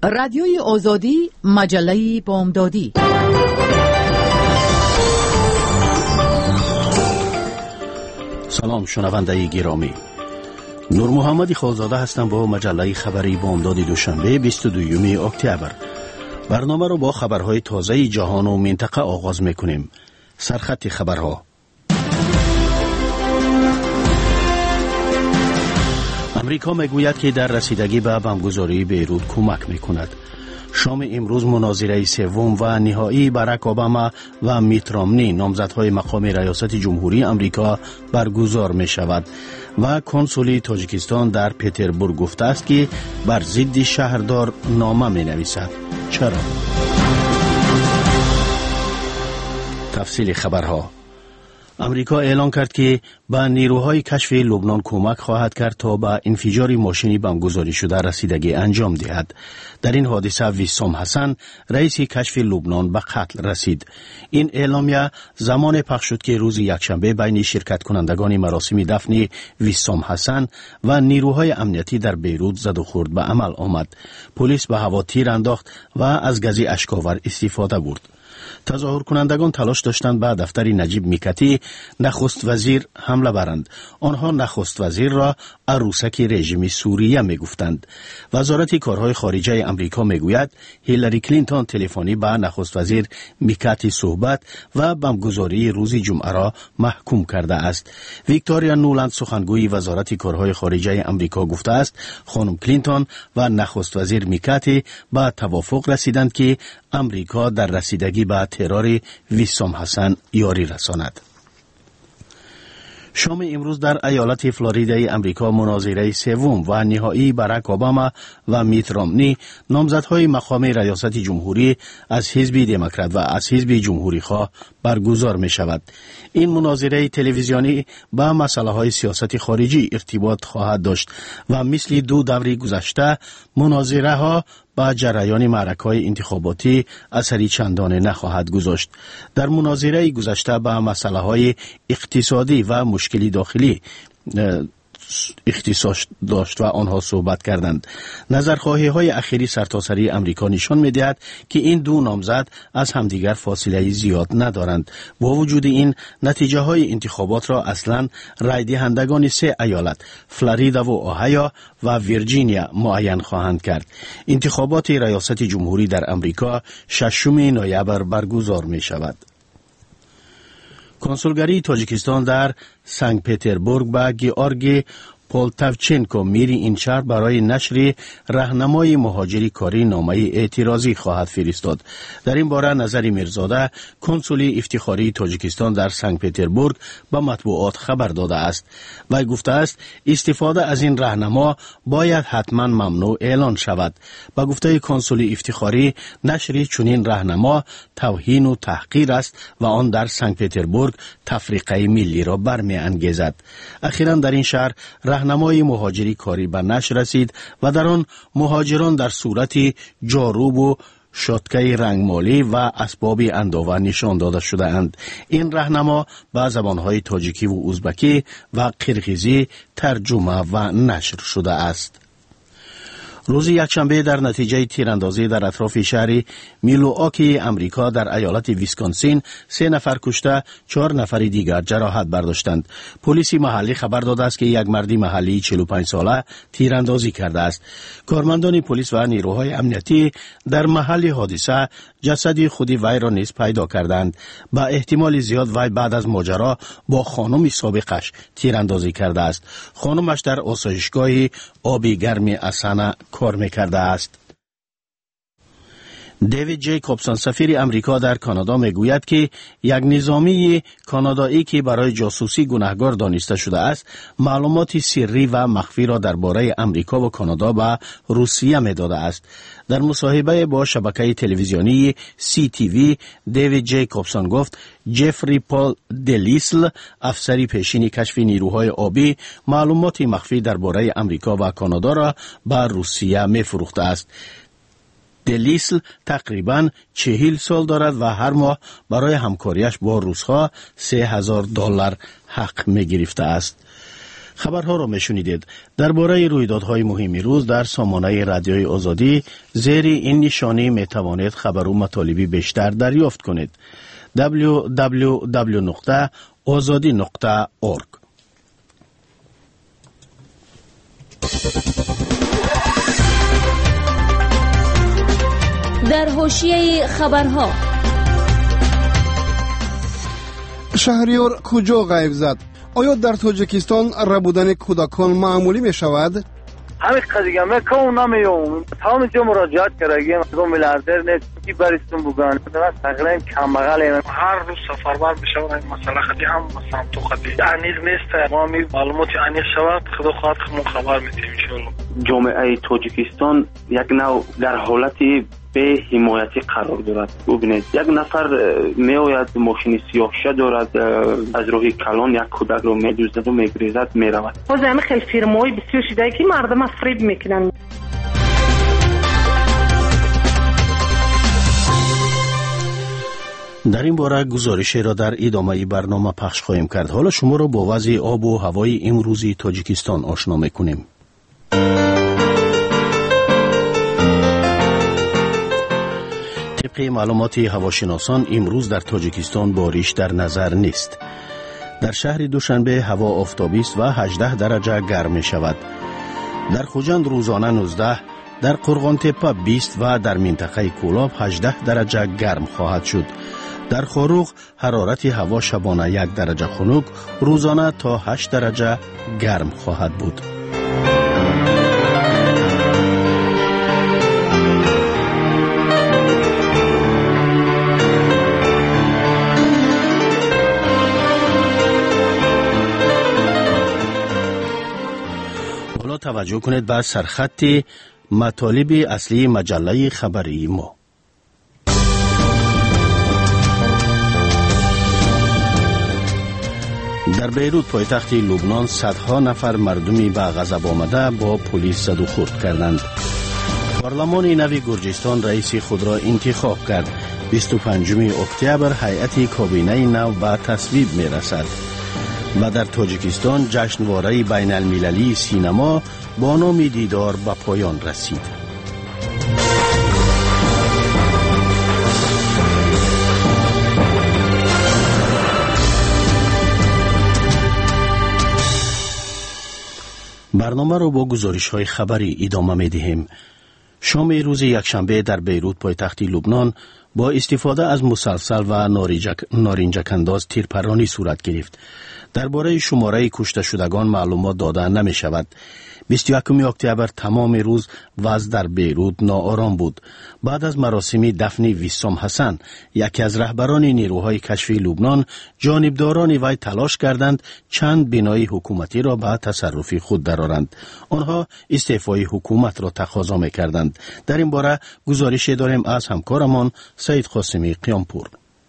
رادیوی آزادی، مجله بامدادی. سلام شنونده گرامی، نور محمدی خالزاده هستم با مجله خبری بامداد دوشنبه 22 اکتبر. برنامه رو با خبرهای تازه جهان و منطقه آغاز میکنیم. سرخط خبرها: امریکا میگوید که در رسیدگی به بمبگذاری بیروت کمک میکند. شام امروز مناظره سوم و نهایی باراک اوباما و میت رامنی نامزدهای مقام ریاست جمهوری امریکا برگزار می شود و کنسولی تاجیکستان در پترزبورگ گفته است که بر ضد شهردار نامه می نویسد. چرا؟ تفصیل خبرها: امریکا اعلان کرد که به نیروهای کشف لبنان کمک خواهد کرد تا به انفجار ماشینی بمبگذاری شده رسیدگی انجام دهد. در این حادثه ویسام حسن رئیس کشف لبنان به قتل رسید. این اعلامیه زمان پخش شد که روز یکشنبه بین شرکت کنندگان مراسم دفن ویسام حسن و نیروهای امنیتی در بیروت زد و خورد به عمل آمد. پلیس به هوا تیر انداخت و از گاز اشک‌آور استفاده برد. تظاهر کنندگان تلاش داشتند به دفتر نجیب میکتی نخست وزیر حمله برند. آنها نخست وزیر را عروسک رژیم سوریه میگفتند. وزارت کارهای خارجه امریکا میگوید هیلاری کلینتون تلفنی با نخست وزیر میکتی صحبت و بمبگذاری روز جمعه را محکوم کرده است. ویکتوریا نولند سخنگوی وزارت کارهای خارجه امریکا گفته است خانم کلینتون و نخست وزیر میکتی به توافق رسیدند که امریکا در رسیدگی به ترور ویسام حسن یاری رساند. شام امروز در ایالت فلوریدای امریکا مناظره سوم و نهایی باراک اوباما و میت رامنی نامزدهای مقام ریاست جمهوری از حزب دموکرات و از حزب جمهوری خواه برگزار می شود. این مناظره تلویزیونی با مسائل های سیاست خارجی ارتباط خواهد داشت و مثل دو دوره گذشته مناظره ها با جریان معرکه‌های انتخاباتی اثری چندانه نخواهد گذاشت. در مناظره گذشته با مسائل‌های اقتصادی و مشکلی داخلی اختصاص داشت و آنها صحبت کردند. نظرخواهی‌های اخیری سرتاسری امریکا نشان می‌دهد که این دو نامزد از همدیگر فاصله زیاد ندارند. با وجود این نتیجه‌های انتخابات را اصلاً رای دهندگان سه ایالت فلوریدا و اوهایو و ویرجینیا معین خواهند کرد. انتخابات ریاست جمهوری در امریکا 6 نوامبر برگزار می‌شود. کنسولگری تاجیکستان در سنت پترزبورگ با گیورگی پولتاوچنکو میری این شهر برای نشر راهنمای مهاجری کاری نامه اعتراضی خواهد فرستاد. در این باره نظری میرزاده کنسول افتخاری تاجیکستان در سنت پترزبورگ به مطبوعات خبر داده است و گفته است استفاده از این راهنما باید حتما ممنوع اعلان شود. با گفته کنسول افتخاری نشر چنین راهنما توهین و تحقیر است و آن در سنت پترزبورگ تفرقه ملی را برمی‌انگیزد. اخیراً در این شهر راهنمای مهاجری کاری به نشر رسید و در آن مهاجران در صورت جاروب و شاتکه رنگمالی و اسباب اندوه نشان داده شده اند. این راهنما به زبانهای تاجیکی و ازبکی و قرقیزی ترجمه و نشر شده است. روز یکشنبه در نتیجه تیراندازی در اطراف شهر میلواکی امریکا در ایالت ویسکانسین 3 نفر کشته 4 نفر دیگر جراحت برداشتند. پلیس محلی خبر داده است که یک مرد محلی 45 ساله تیراندازی کرده است. کارمندان پلیس و نیروهای امنیتی در محل حادثه جسد خود وی را نیز پیدا کردند. با احتمال زیاد وی بعد از ماجرا با خانم سابقش تیراندازی کرده است. خانمش در آسایشگاه آبی گرم اسانا کار میکرده است. دیوید جیکوبسون سفیر امریکا در کانادا میگوید که یک نظامی کانادایی که برای جاسوسی گناهکار دانسته شده است معلومات سری و مخفی را درباره امریکا و کانادا به روسیه میداده است. در مصاحبه با شبکه تلویزیونی CTV دیوید جیکوبسون گفت جفری پال دلیسل افسری پیشین کشف نیروهای آبی معلومات مخفی درباره امریکا و کانادا را به روسیه میفروخته است. دلیسل تقریباً 40 سال دارد و هر ماه برای همکاریش با روس‌ها $3,000 حق می گرفته است. خبرها را میشنیدید. درباره رویدادهای مهم روز در سامانه رادیوی آزادی زیر این نشانی میتوانید خبر و مطالبی بیشتر دریافت کنید. www.azadi.org. در حاشیه خبرها، شهریار کجا غیب زد؟ آیا در تاجیکستان ربودن کودکان معمولی می شود؟ همین قضیه من کون نمیوم تمام جو مراجعات کردیم دو میلیاردر نه کی برستون بگن تقریبا کم بغل هر روز سفربر بشه و این مسئله خدی هم مثلا تو خدی انیق نیست ما می معلومات انیق شود خدا خواهد که خبر میدیم ان شاء الله. جامعه تاجیکستان یک نوع در حالتی به حمایتی قرار دارد. ببینید یک نفر میآید ماشین سیاه‌شه دارد از روی کلان یک کودک رو میدوزد و میگریزد میرود. خود خیلی فیرمای بسیار شده که مردم فریب میکنن. در این باره گزارشی را در ادامه برنامه پخش خواهیم کرد. حالا شما را با وضع آب و هوای امروزی تاجیکستان آشنا میکنیم. طبق معلومات هواشناسان امروز در تاجیکستان بارش در نظر نیست. در شهر دوشنبه هوا آفتابی است و 18 درجه گرم می شود. در خوجند روزانه 19، در قرغان تپه 20 و در منطقه کولاب 18 درجه گرم خواهد شد. در خاروغ حرارت هوا شبانه 1 درجه خنک، روزانه تا 8 درجه گرم خواهد بود. توجه کنید به سرخط مطالب اصلی مجله خبری ما. در بیروت پایتخت لبنان صدها نفر مردمی به غضب آمده با پلیس زد و خورد کردند. پارلمان نوی گرجستان رئیس خود را انتخاب کرد. 25 اکتبر هیئت کابینه نو به تصویب می رسد. و در تاجیکستان جشنواره بین المللی سینما با نام دیدار به پایان رسید. برنامه را با گزارش‌های خبری ادامه می‌دهیم. شام روز یکشنبه در بیروت پایتخت لبنان با استفاده از مسلسل و نارنجک انداز تیرپرانی صورت گرفت. درباره شماره کشته شدگان معلومات داده نمی شود. 21 اکتبر تمام روز وضع در بیروت ناآرام بود. بعد از مراسم دفن ویسام حسن، یکی از رهبران نیروهای کشفی لبنان، جانبداران وی تلاش کردند چند بنای حکومتی را به تصرف خود درآورند. آنها استعفای حکومت را تقاضا می‌کردند. در این باره گزارشی داریم از همکارمان سید قاسمی قیامپور.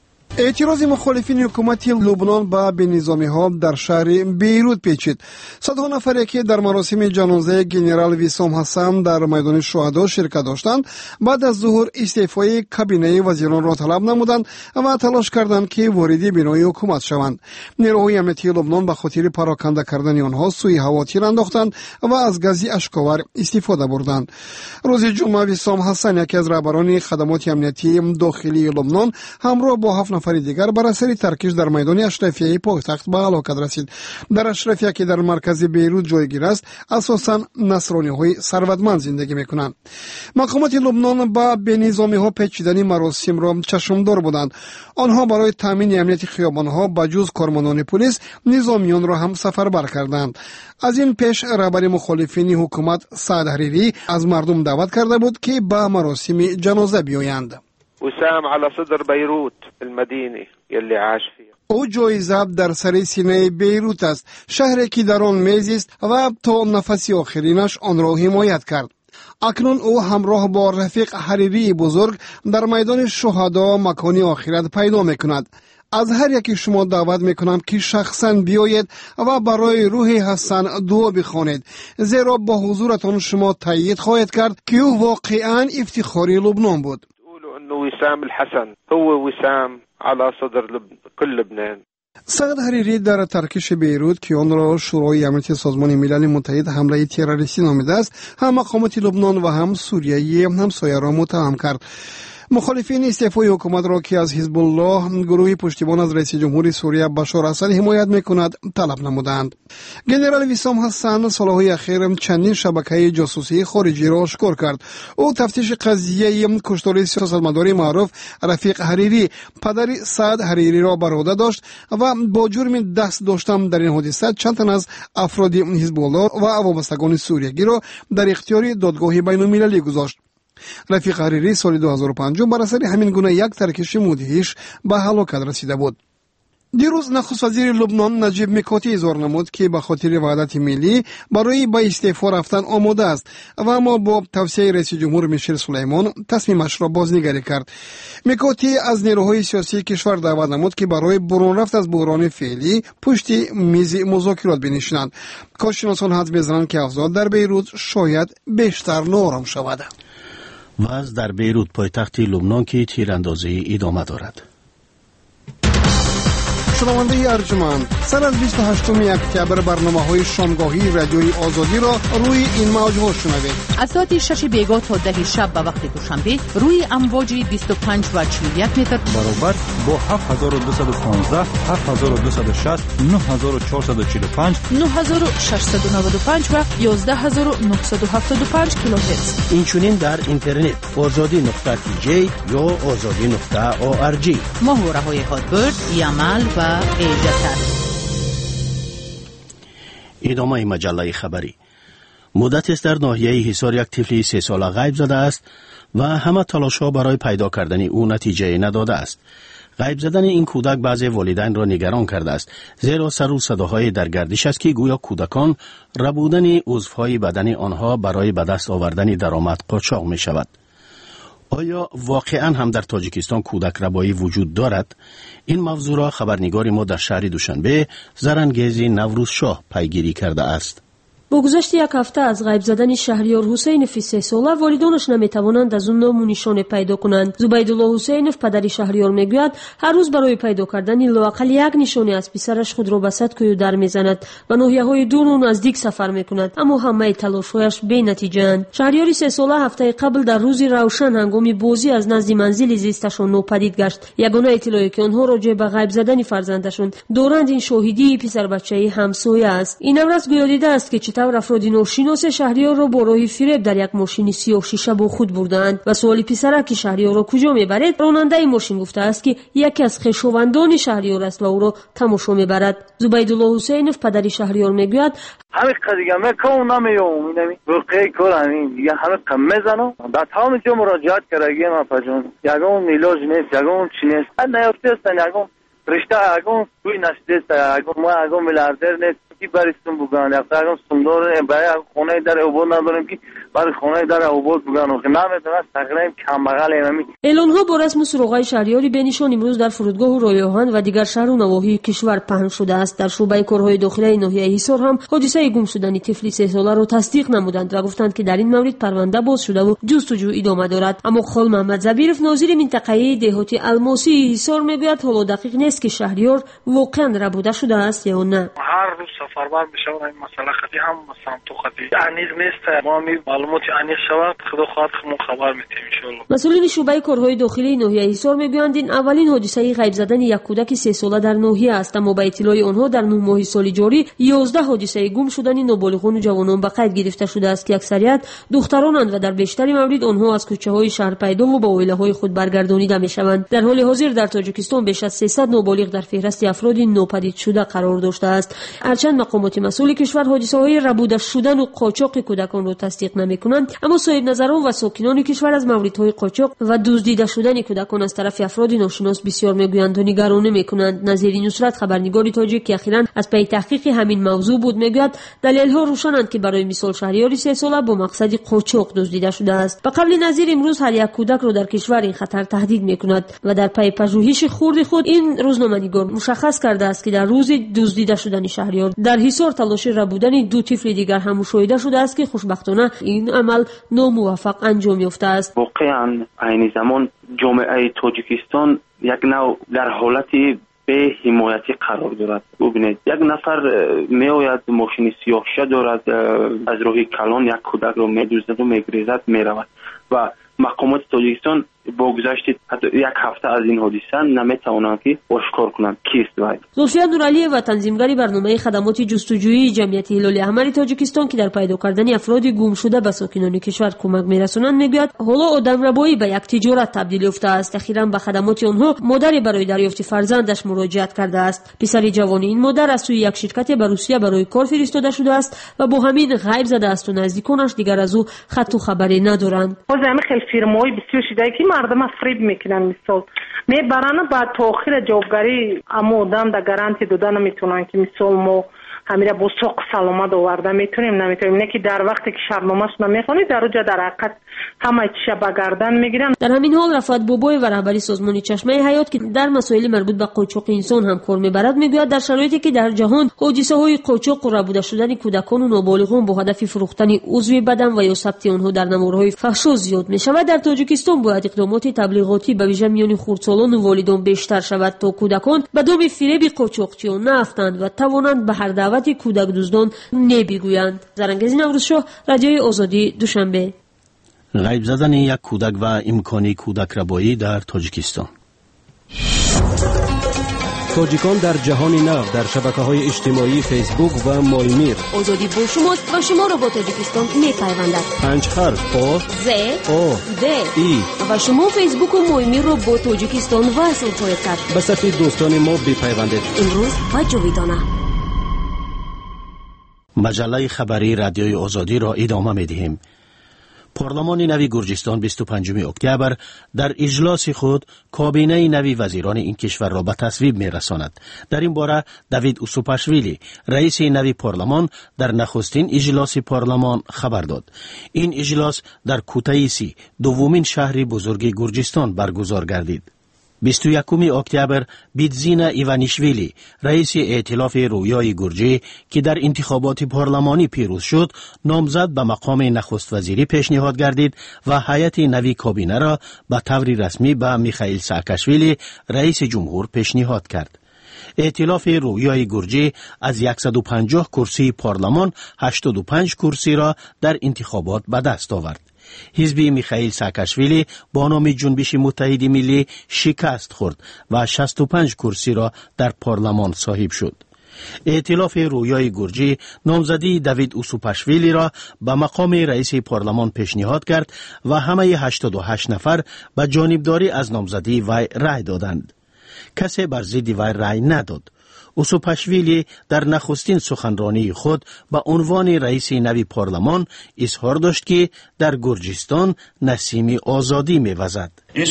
اعتراض مخالفین حکومت لبنان به بنظامی ها در شهر بیروت پیچید. صدها نفری که در مراسم جنازه گنرال ویسام حسن در میدان شهدا شرکت داشتند بعد از ظهر استعفای کابینه وزیران را طلب نمودند و تلاش کردند که وارد بنای حکومت شوند. نیروهای امنیتی لبنان به خاطر پراکنده کردن آنها سوی هوا تیر انداختند و از گاز اشکاور استفاده بردند. روز جمعه ویسام حسن، یکی از رهبران خدمات امنیتی داخلی لبنان، همراه با 7 نفر دیگر بر اثر ترکش در میدان اشرفیه پایتخت به هلاکت رسید. در اشرفیه که در مرکز بیروت جایگیر است، اساساً نصرانی‌های ثروتمند زندگی می‌کنند. مقامات لبنان با بنظامی‌ها پیچیدن مراسم را چشمدار بودند. آنها برای تامین امنیت خیابان‌ها با جز کارمندان پلیس، نظامیان را هم سفربر کردند. از این پیش رهبر مخالفین حکومت سعد حریری از مردم دعوت کرده بود که به مراسم جنازه بیایند. وسام على صدر بيروت المدينة يلي عاش فيها. او جایزه در سر سینه بیروت است، شهری که در آن میزیست و تا نفس آخرینش آن را حمایت کرد. اکنون او همراه با رفیق حریری بزرگ در میدان شهدا مکانی آخرت پیدا میکند. از هر یکی شما دعوت میکنم که شخصا بیایید و برای روح حسن دعا بخوانید، زیرا با حضورتان شما تایید خواهید کرد که او واقعا افتخاری لبنان بود. وسام الحسن هو وسام على صدر كل لبنان. سعد حریری در ترکیش بیروت که آن را شورای امنیت سازمان ملل متحد حمله تروریستی نامیده است، هم مقامات لبنان و هم سوریه همسایه را متهم کرد. مخالفین استعفای حکومت را که از حزب الله گروهی پشتیبان از رئیس جمهور سوریه بشار اسد حمایت می‌کند طلب نمودند. ژنرال ویسام حسن سالهای اخیر چندین شبکه جاسوسی خارجی را آشکار کرد. او تفتیش قضیه کشتار سیاستمدار معروف رفیق حریری پدر سعد حریری را بر عهده داشت و با جرم دست داشتن در این حادثه چند تن از افراد حزب الله و وابستگان سوریگی را در اختیار دادگاه بین‌المللی گذاشت. رفیق حریری سال 2005 بر اثر همین گونه یک ترکش مدهش به هلاکت رسیده بود. دیروز نخست وزیر لبنان نجیب میکاتی اظهار نمود که به خاطر وحدت ملی برای به استعفا رفتن آماده است و اما با توصیه رئیس جمهور میشل سلیمان تصمیمش را بازنگری کرد. میکاتی از نیروهای سیاسی کشور دعوت نمود که برای برون رفت از بحران فعلی پشت میز مذاکرات بنشینند. کارشناسان حدس می‌زنند که اوضاع در بیروت شاید بیشتر نارام شود. وضع در بیروت پایتخت لبنان که تیراندازی ادامه دارد. شنونده ارجمند، سر از 28 اکتبر برنامه‌های شامگاهی رادیوی آزادی را روی این موج‌ها شنوید. از ساعت 6 بیگاه تا 10 شب به وقت دوشنبه روی امواج 25 و 41 متر برابر با 7215 7260 9445 9695 و 11975 کیلوهرتز. اینچنین در اینترنت azadi.tj یا azadi.org. محوره‌های هاتبرد، یمل و ایجاتر. ادامه مجله خبری. مدت است در ناحیه حصار یک طفل 3 ساله غیب زده است و همه تلاش‌ها برای پیدا کردن او نتیجه نداده است. غیب زدن این کودک بعضی والدین را نگران کرده است، زیرا سر و صداهای در گردش است که گویا کودکان ربودن عضوهای بدن آنها برای به دست آوردن درآمد قاچاق می شود. آیا واقعا هم در تاجیکستان کودک ربایی وجود دارد؟ این موضوع را خبرنگار ما در شهر دوشنبه زرنگیزی نوروز شاه پیگیری کرده است. با گذشت یک هفته از غیب زدن شهریار حسینف 3 ساله، والدانش نمیتوانند از اون نام و نشانه پیدا کنند. زبیدالله حسینف پدر شهریار میگوید هر روز برای پیدا کردن لااقل یک نشانه از پسرش خود را به صدکوی در میزند و ناحیه‌های دور و نزدیک سفر میکند، اما همه تلاش‌هایش بی نتیجه اند. شهریار 3 ساله هفته قبل در روزی روشن هنگام بازی از نزد منزل زیستشان ناپدید گشت. یگانه اطلاعی که آنها راجع به غیب زدن فرزندشان دارند این شاهدی پسر بچه‌ای همسایه است. این امروز گویا دیده است که چطور افراد ناشناس شهریار را با راه فریب در یک ماشین سیاه شیشه با خود بردند و سوال پسرک که شهریار را کجا میبرد، راننده این ماشین گفته است که یکی از خویشاوندان شهریار است و او را تماشا میبرد. زبیدالله حسینف پدر شهریار میگوید همین قضیه من کون نمیوم اینمی برقه کل همین دیگه همه قمه زنو در تمام جا مراجعت کردیم اپاجون یگون میلاج نیست یگون چی نیست نیافته استن یگون رشته یگون کوی نشده است یگون ما یگون میلیاردر نیست کی بریستون بگن یگون سندور برای خونه در عبور نداریم که برای خونه در عبور بگن و نمیدونم تقریبا کم بغل همین اعلان‌ها با رسم سراغ‌های شهریاری بنشان امروز در فرودگاه رایاهان و دیگر شهر و نواحی کشور پهن شده است. در شعبه کارهای داخلی ناحیه حصار هم حادثه گم شدن طفل 3 ساله را تصدیق نمودند و گفتند که در این مورد پرونده باز شده و جستجو ادامه دارد. اما خال محمد زبیرف ناظر منطقه دهاتی الماسی حصار میگوید حالا دقیق نیست که شهریار واقعا ربوده شده است یا نه. هر روز سفربر میشه و این مسئله خیلی هم سمت خودی انیز نیست ما می معلومات انیز شود خدا خواهد خبر میدیم ان شاء الله. مسئولین شعبه کارهای داخلی ناحیه حصار میگویند این اولین حادثه غیب زدن یک کودک 3 ساله در ناحیه است، اما با اطلاع آنها در 9 ماه سال جاری 11 حادثه گم شدن نابالغان و جوانان به قید گرفته شده است که اکثریت دخترانند و در بیشتر موارد آنها از کوچه‌های شهر پیدا و به عائله‌های خود برگردانیده میشوند. در حال حاضر در تاجیکستان بیش از 300 نابالغ در فهرست افراد ناپدید شده قرار داشته است. هرچند مقامات مسئول کشور حادثه‌های ربوده شدن و قاچاق کودکان را تصدیق نمی‌کنند، اما صاحب نظران و ساکنان کشور از موردهای قاچاق و دزدیده شدن کودکان از طرف افراد ناشناس بسیار میگویند و نگران می‌کنند. نظیر نصرت خبرنگار تاجیک که اخیراً از پی تحقیق همین موضوع بود میگوید دلایل‌ها روشنند که برای مثال شهریاری 3 ساله با مقصد قاچاق دزدیده شده است. به قبل نظیر امروز هر یک کودک را در کشور این خطر تهدید می‌کند و در پی پژوهش خود این روزنامه‌نگار مشخص کرده است که در روز دزدیده شدن شهریار در حصار تلاش ربودن 2 طفل دیگر هم مشاهده شده است که خوشبختانه این عمل ناموفق انجام یافته است. واقعاً این زمان جامعه تاجیکستان یک نوع در حالت به حمایتی قرار دارد. ببینید یک نفر میآید ماشین سیاه‌شه دارد، از راه کلان یک کودک رو میدوزد و میگریزد میرود و مقامات تاجیکستان با گذشت حتی یک هفته از این حادثه نمیتوانند که آشکار کنند کیست وی. زلفیار نورعلی و تنظیمگری برنامه خدمات جستجویی جمعیت هلال احمر تاجیکستان که در پیدا کردن افراد گم شده به ساکنان کشور کمک میرسانند میگوید حالا آدمربایی به یک تجارت تبدیل یافته است. اخیراً به خدمات آنها مادری برای دریافت فرزندش مراجعت کرده است. پسر جوان این مادر از سوی یک شرکت به روسیه برای کار فرستاده شده است و با همین غیب زده است و نزدیکانش دیگر از او خط و خبری ندارند. خیلی فیرمای بسیار شده که مردم فریب میکنن، مثال میبرن بعد تا آخر جوابگری اما آدم در گارانتی دادن نمیتونن که مثال ما همیره با سوق سلامت آورده میتونیم نمیتونیم، نه که در وقتی که شرمامش نمیخونی در اوجا در حقیقت همه چیشه به گردن میگیرن. در همین حال رفعت بابای و رهبری سازمان چشمه حیات که در مسائل مربوط به قاچاق انسان هم کار میبرد میگوید در شرایطی که در جهان حادثه های قاچاق و ربوده شدن کودکان و نابالغان با هدف فروختن عضو بدن و یا ثبت آنها در نمادهای فحشا زیاد میشود، در تاجیکستان باید اقدامات تبلیغاتی به ویژه میان خردسالان و والدان بیشتر شود تا کودکان به دام فریب قاچاقچیان نافتند و توانند به هر دعوت کودک دزدان نمیگویند. زرنگزی نوروزشاه، رادیوی آزادی، دوشنبه. غیب زدن یک کودک و امکانی کودک ربایی در تاجیکستان. تاجیکان در جهان نو در شبکه‌های اجتماعی فیسبوک و مایمیر. آزادی با شماست و شما را با تاجیکستان می‌پیوندد. 5 حرف آ ز او د ای و شما فیسبوک و مایمیر را با تاجیکستان وصل خواهید کرد. به صفحه دوستان ما بپیوندید. امروز و جاویدانه. مجله خبری رادیوی آزادی را ادامه می‌دهیم. پارلمان نوی گرجستان 25 اکتبر در اجلاس خود کابینه نوی وزیران این کشور را به تصویب می‌رساند. در این باره دوید اوسوپاشویلی رئیس نوی پارلمان در نخستین اجلاس پارلمان خبر داد. این اجلاس در کوتایسی دومین شهر بزرگ گرجستان برگزار گردید. 21 اکتبر بیتزینا ایوانیشویلی رئیس ائتلاف رویای گرجی که در انتخابات پارلمانی پیروز شد نامزد به مقام نخست وزیری پیشنهاد گردید و هیئت نوی کابینه را به طور رسمی به میخائیل ساکاشویلی رئیس جمهور پیشنهاد کرد. ائتلاف رویای گرجی از 150 کرسی پارلمان 85 کرسی را در انتخابات به دست آورد. حزب میخائیل ساکاشویلی با نام جنبش متحد ملی شکست خورد و 65 کرسی را در پارلمان صاحب شد. ائتلاف رویای گرجی نامزدی دوید اوسوپاشویلی را به مقام رئیس پارلمان پیشنهاد کرد و همه 88 نفر به جانبداری از نامزدی وی رأی دادند. کسی بر ضد وی رأی نداد. اوسوپاشویلی در نخستین سخنرانی خود به عنوان رئیس نوی پارلمان اظهار داشت که در گرجستان نسیم آزادی می‌وزد.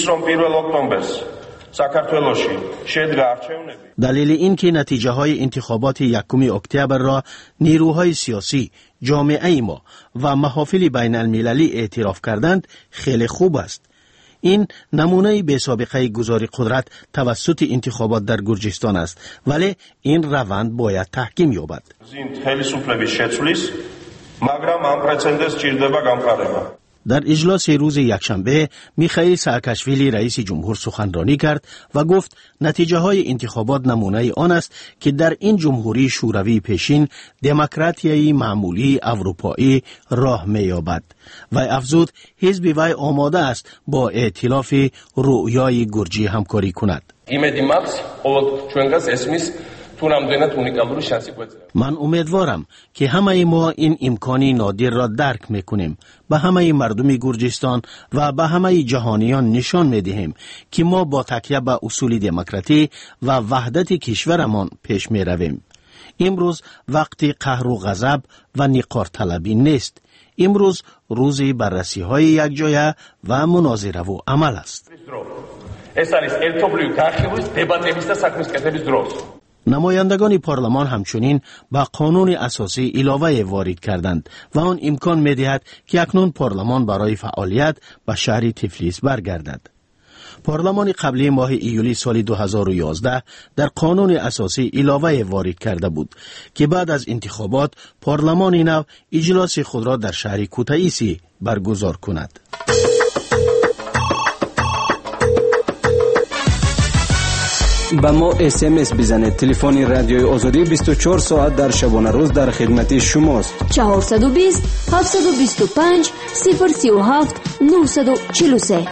دلیل این که نتیجه های انتخابات 1 اکتبر را نیروهای سیاسی، جامعه ما و محافل بین المللی اعتراف کردند خیلی خوب است. این نمونه بی سابقه گذار قدرت توسط انتخابات در گرجستان است، ولی این روند باید تحکیم یابد. در اجلاس روز یکشنبه میخائیل ساکاشویلی رئیس جمهور سخنرانی کرد و گفت نتیجه های انتخابات نمونه آن است که در این جمهوری شوروی پیشین دموکراتیای معمولی اروپایی راه می‌یابد و افزود حزب وی آماده است با ائتلاف رویای گرجی همکاری کند. من امیدوارم که همه ما این امکانی نادر را درک میکنیم. به همه مردم گرجستان و به همه جهانیان نشان میدهیم که ما با تکیه به اصول دموکراسی و وحدت کشورمان پیش میرویم. امروز وقت قهر و غضب و نقار طلبی نیست. امروز روز بررسی های یک جایه و مناظره و عمل است. نمایندگان پارلمان همچنین با قانون اساسی علاوه وارد کردند و آن امکان می‌دهد که اکنون پارلمان برای فعالیت به شهر تفلیس برگردد. پارلمان قبلی ماه ایولی سال 2011 در قانون اساسی علاوه وارد کرده بود که بعد از انتخابات پارلمان نو اجلاس خود را در شهر کوتایسی برگزار کند. به ما SMS بزنید. تلفن رادیوی آزادی 24 ساعت در شبانه روز در خدمت شماست. 420 725 037 943.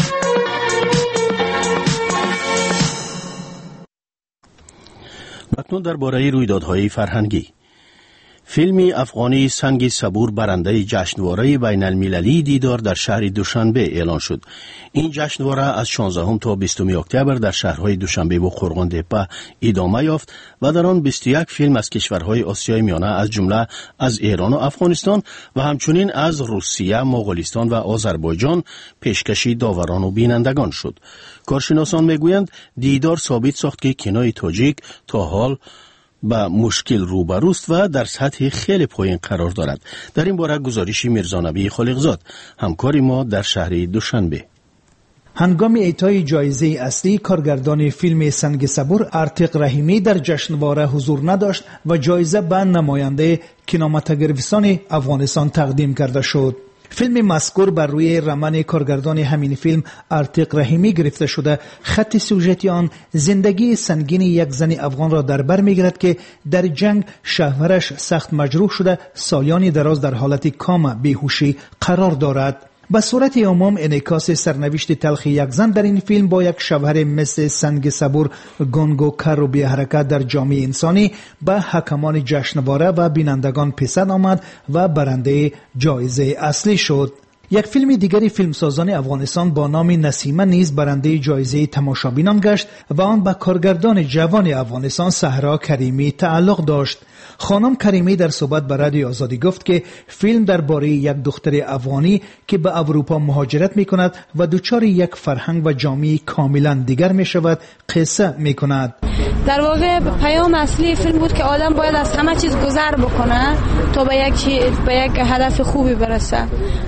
اکنون درباره رویدادهای فرهنگی. فیلم افغانی سنگ صبور برنده جشنواره بین المللی دیدار در شهر دوشنبه اعلان شد. این جشنواره از 16 تا 20 اکتبر در شهرهای دوشنبه و قرغان تپه ادامه یافت و در آن 21 فیلم از کشورهای آسیای میانه از جمله از ایران و افغانستان و همچنین از روسیه، مغولستان و آذربایجان پیشکشی داوران و بینندگان شد. کارشناسان میگویند دیدار ثابت ساخت که کینوی تاجیک تا حال با مشکل روبروست و در سطح خیلی پایین قرار دارد. در این باره گزارش میرزانبی خالقزاد همکار ما در شهر دوشنبه. هنگام اعطای جایزه اصلی کارگردان فیلم سنگ صبور ارتق رحیمی در جشنواره حضور نداشت و جایزه به نماینده کینماتوگرافیستان افغانستان تقدیم کرده شد. فیلم مذکور بر روی رمان کارگردان همین فیلم ارتق رحیمی گرفته شده. خط سوژتی آن زندگی سنگین یک زن افغان را در بر میگیرد که در جنگ شوهرش سخت مجروح شده سالیانی دراز در حالت کام بیهوشی قرار دارد. به صورت عموم انعکاس سرنوشت تلخ یک زن در این فیلم با یک شوهر مثل سنگ صبور گنگ و کر و بی حرکت در جامعه انسانی به حکمان جشنواره و بینندگان پسند آمد و برنده جایزه اصلی شد. یک فیلم دیگری فیلمسازان افغانستان با نام نسیمه نیز برنده جایزه تماشابینان گشت و آن به کارگردان جوان افغانستان سهرا کریمی تعلق داشت. خانم کریمی در صحبت با رادیو آزادی گفت که فیلم درباره یک دختر افغانی که به اروپا مهاجرت می کند و دچار یک فرهنگ و جامعه کاملا دیگر می شود قصه می کند. در واقع پیام اصلی فیلم بود که آدم باید از همه چیز گذر بکنه تا به یک هدف خوبی برسه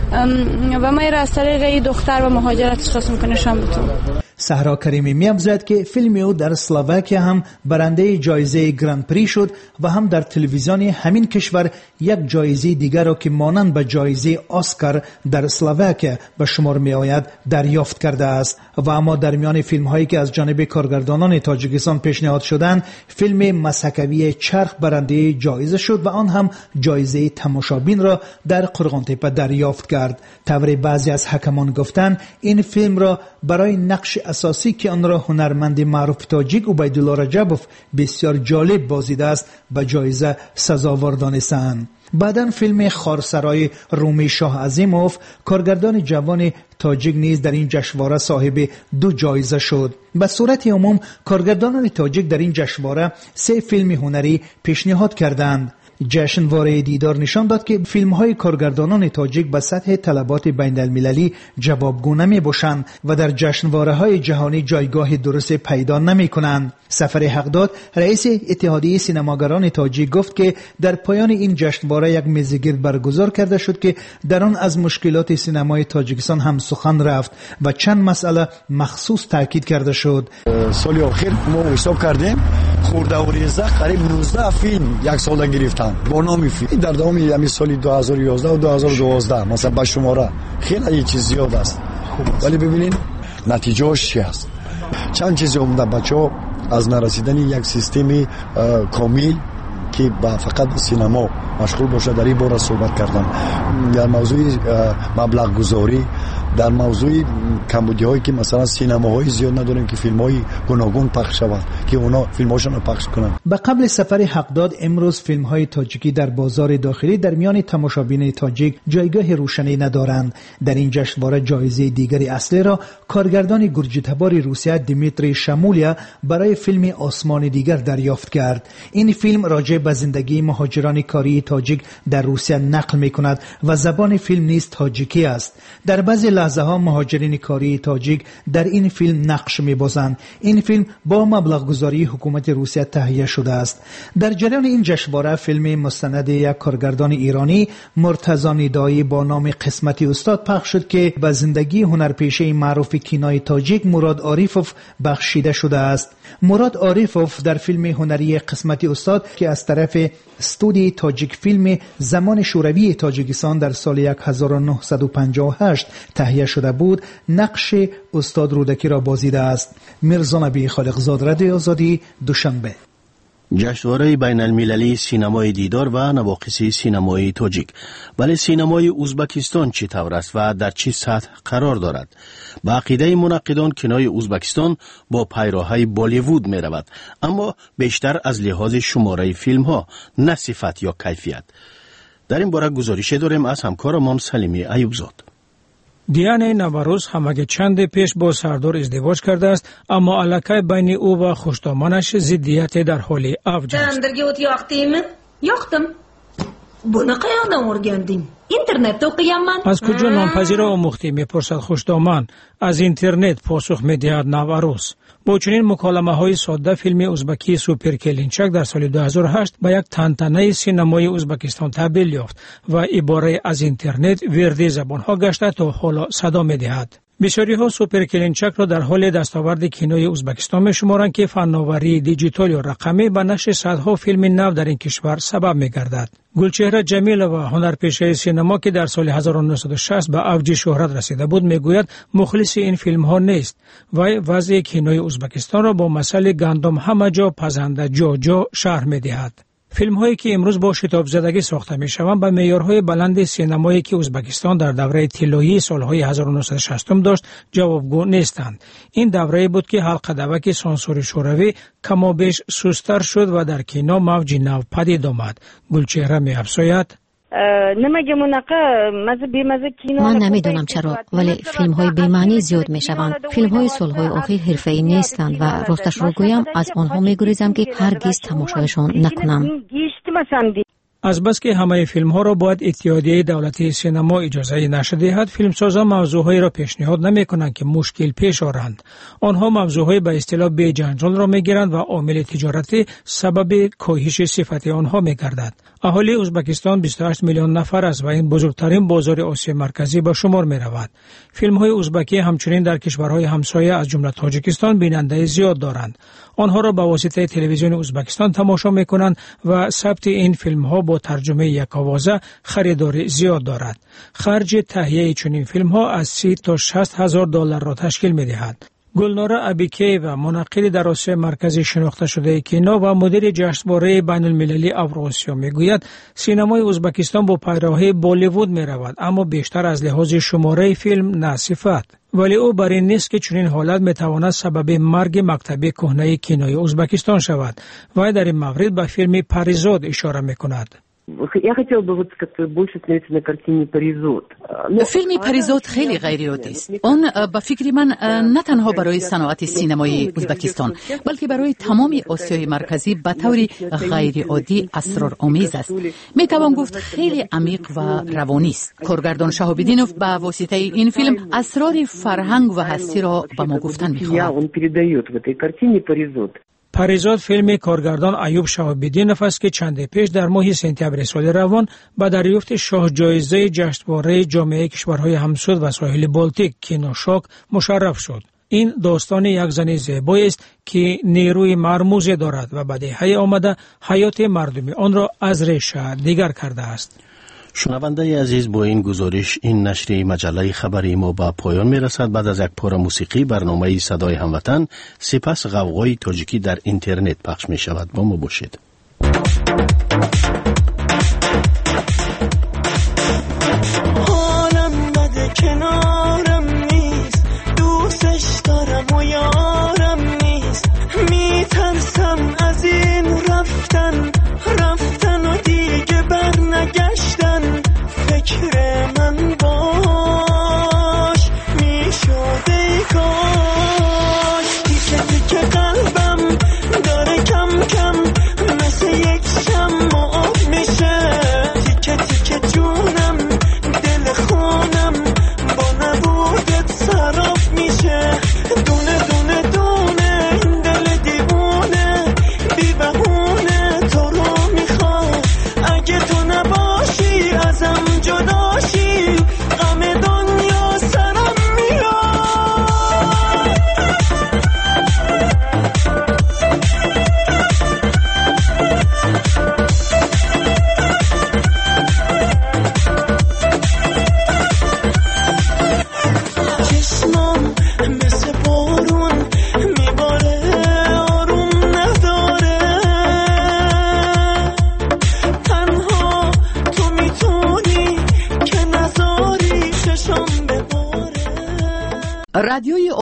و ما از طریق دختر و مهاجرت اشخاص میکنه نشان بتون. سهرا کریمی می‌افزاید که فیلم او در اسلواکیا هم برنده جایزه گراند پری شد و هم در تلویزیون همین کشور یک جایزه دیگر را که مانند به جایزه اسکار در اسلواکیا به شمار می‌آید دریافت کرده است. و اما در میان فیلم‌هایی که از جانب کارگردانان تاجیکستان پیشنهاد شدند، فیلم مسکوی چرخ برنده جایزه شد و آن هم جایزه تماشابین را در قرغان تپه دریافت کرد. طور بعضی از حکمان گفتند این فیلم را برای نقش اساسی که آن را هنرمند معروف تاجیک عبیدالله رجبوف بسیار جالب بازیده است به جایزه سزاوار دانستند. بعداً فیلم خارسرای رومی شاه عظیموف کارگردان جوان تاجیک نیز در این جشنواره صاحب 2 جایزه شد. به صورت عموم کارگردانان تاجیک در این جشنواره 3 فیلم هنری پیشنهاد کردند. جشنواره دیدار نشان داد که فیلم‌های کارگردانان تاجیک به سطح طلبات بین المللی جوابگو نمی‌باشند و در جشنواره‌های جهانی جایگاه درست پیدا نمی‌کنند. سفر حقداد رئیس اتحادیه سینماگران تاجیک گفت که در پایان این جشنواره یک میزگرد برگزار کرده شد که در آن از مشکلات سینمای تاجیکستان هم سخن رفت و چند مسئله مخصوص تاکید کرده شد. سال اخیر ما حساب کردیم خورده و ریزه قریب 19 فیلم یک سال گرفتن با نام فیلم در دوام همین سال 2011 و 2012 مثلا با شماره خیلی چیز زیاد است. ولی ببینین نتیجهش چی است. چند چیز اومده بچه‌ها از نرسیدن یک سیستمی کامل که با فقط سینما مشغول باشه در این باره صحبت کردم. در موضوع مبلغ گذاری، در موضوع کمبودی هایی که مثلا سینماهای زیاد ندارن که فیلم های گوناگون پخش شود که اونا فیلم هاشون رو پخش کنن. به قبل سفر حقداد امروز فیلم های تاجیکی در بازار داخلی در میان تماشابین تاجیک جایگاه روشنی ندارند. در این جشنواره جایزه دیگری اصلی را کارگردان گرجی‌تبار روسیه دیمیتری شامولیا برای فیلم آسمان دیگر دریافت کرد. این فیلم راجع به زندگی مهاجران کاری تاجیک در روسیه نقل می‌کند و زبان فیلم نیز تاجیکی است. در بعضی لحظه ها مهاجرین کاری تاجیک در این فیلم نقش می‌بازند. این فیلم با مبلغ گذاری حکومت روسیه تهیه شده است. در جریان این جشنواره فیلم مستند یک کارگردان ایرانی مرتضی ندایی با نام قسمتی استاد پخش شد که به زندگی هنرپیشه معروف کینای تاجیک مراد عارفوف بخشیده شده است. مراد عارفوف در فیلم هنری قسمتی استاد که از طرف استودیوی تاجیک فیلم زمان شوروی تاجیکستان در سال 1958 تهیه تهیه شده بود نقش استاد رودکی را بازیده است. میرزا نبی خالقزاد، رادیو آزادی، دوشنبه. جشنواره بین المللی سینمای دیدار و نواقص سینمای تاجیک. ولی سینمای ازبکستان چی طور است و در چه سطح قرار دارد؟ با عقیده منقدان کنای ازبکستان با پیراهای بالیوود می رود، اما بیشتر از لحاظ شماره فیلم ها، نه صفت یا کیفیت. در این باره گزارش داریم از همکارمان سلیمی ایوبزاد. دیانه نوروز همگه چند پیش با سردار ازدواج کرده است، اما علاقه بین او و خوشدامانش ضدیت در حال اوج است. یاختم بونه قیانه ورگندیم اینترنت تو قیامن از کجا نامپذیر آموختی میپرسد خوشدامان. از اینترنت پاسخ میدهد نوروز. با چنین مکالمه های ساده فیلم ازبکی سوپر کلینچک در سال 2008 به یک تنتنه سینمای ازبکستان تبدیل یافت و عباره از اینترنت ورد زبان ها گشته تا حالا صدا میدهد. بسیاری ها سوپر کلینچک را در حال دستاورد کینوی ازبکستان میشمارند که فناوری دیجیتال یا رقمی به نشر صدها فیلم نو در این کشور سبب میگردد. گلچهره جمیل و هنرپیشه سینما که در سال 1960 به اوج شهرت رسیده بود میگوید مخلص این فیلم ها نیست و وضع کینوی ازبکستان را با مسئله گندم همه جا پزنده جا جا شرح میدهد. فیلم هایی که امروز با شتاب زدگی ساخته می شوند به معیارهای بلند سینمایی که ازبکستان در دوره طلایی سالهای 1960 داشت جوابگو نیستند. این دوره بود که حلقه دوک سانسور شوروی کمابیش سستر شد و در کینو موج نو پدید آمد. گلچهره می افزاید: من نمیدونم چرا، ولی فیلم های بی‌معنی زیاد می شوند. فیلم های سالهای اخیر حرفه‌ای نیستند و راستش رو گویم از آنها می گریزم که هرگز تماشایشان نکنم. از بس که همه فیلم ها را باید اتحادیه دولتی سینما اجازه نشر دهد، فیلمسازان موضوعهایی را پیشنهاد نمی کنند که مشکل پیش آرند. آنها موضوعهای به اصطلاح بی جنجال را می گیرند و عامل تجارتی سبب کاهش صفت آنها می گردد. اهالی ازبکستان 28 میلیون نفر است و این بزرگترین بازار آسیا مرکزی به شمار می رود. فیلم های ازبکی همچنین در کشورهای همسایه از جمله تاجیکستان بیننده زیاد دارند. آنها را به واسطه تلویزیون ازبکستان تماشا می کنند و ثبت این فیلم ها با ترجمه یک‌آوازه خریدار زیاد دارد. خرج تهیه چنین فیلم ها از 30 تا 60 هزار دلار را تشکیل می دهد. گلناره ابیکی و منقد در آسیا مرکزی شناخته شده کینو و مدیر جشنواره بین المللی اوراسیا میگوید سینمای ازبکستان با پیراهی بالیوود می رود، اما بیشتر از لحاظ شماره فیلم نه صفت. ولی او بر این نیست که چنین حالت می تواند سبب مرگ مکتب کهنه کینوی ازبکستان شود و در این مورد به فیلم پریزاد اشاره می کند. فیلم پریزاد خیلی غیر عادی است. آن به فکر من نه تنها برای صنعت سینمای ازبکستان بلکه برای تمام آسیای مرکزی به طور غیر عادی اسرارآمیز است. می توان گفت خیلی عمیق و روانی است. کارگردان شهاب‌الدینوف به واسطه این فیلم اسرار فرهنگ و هستی را به ما گفتن می‌خواهد. پریزاد فیلم کارگردان ایوب شهاب‌الدینوف است که چند پیش در ماه سپتامبر سال روان به دریافت شاه جایزه جشنواره جامعه کشورهای همسود و ساحل بالتیک کینوشاک مشرف شد. این داستان یک زن زیبایی است که نیروی مرموزی دارد و به دهه آمده حیات مردمی آن را از ریشه دیگر کرده است. شنونده عزیز، با این گزارش این نشر مجله خبری ما به پایان می رسد. بعد از یک پاره موسیقی برنامه صدای هموطن سپس غوغای تاجیکی در اینترنت پخش می شود. با ما باشید. حالم بده کنارم نیست، دوستش دارم و یارم نیست، می ترسم از این رفتن و دیگه بر نگشتن. فکر من باش می شده ای کاش، دیگه قلبم داره کم کم مثل یک شمع آب میشه. رادیوی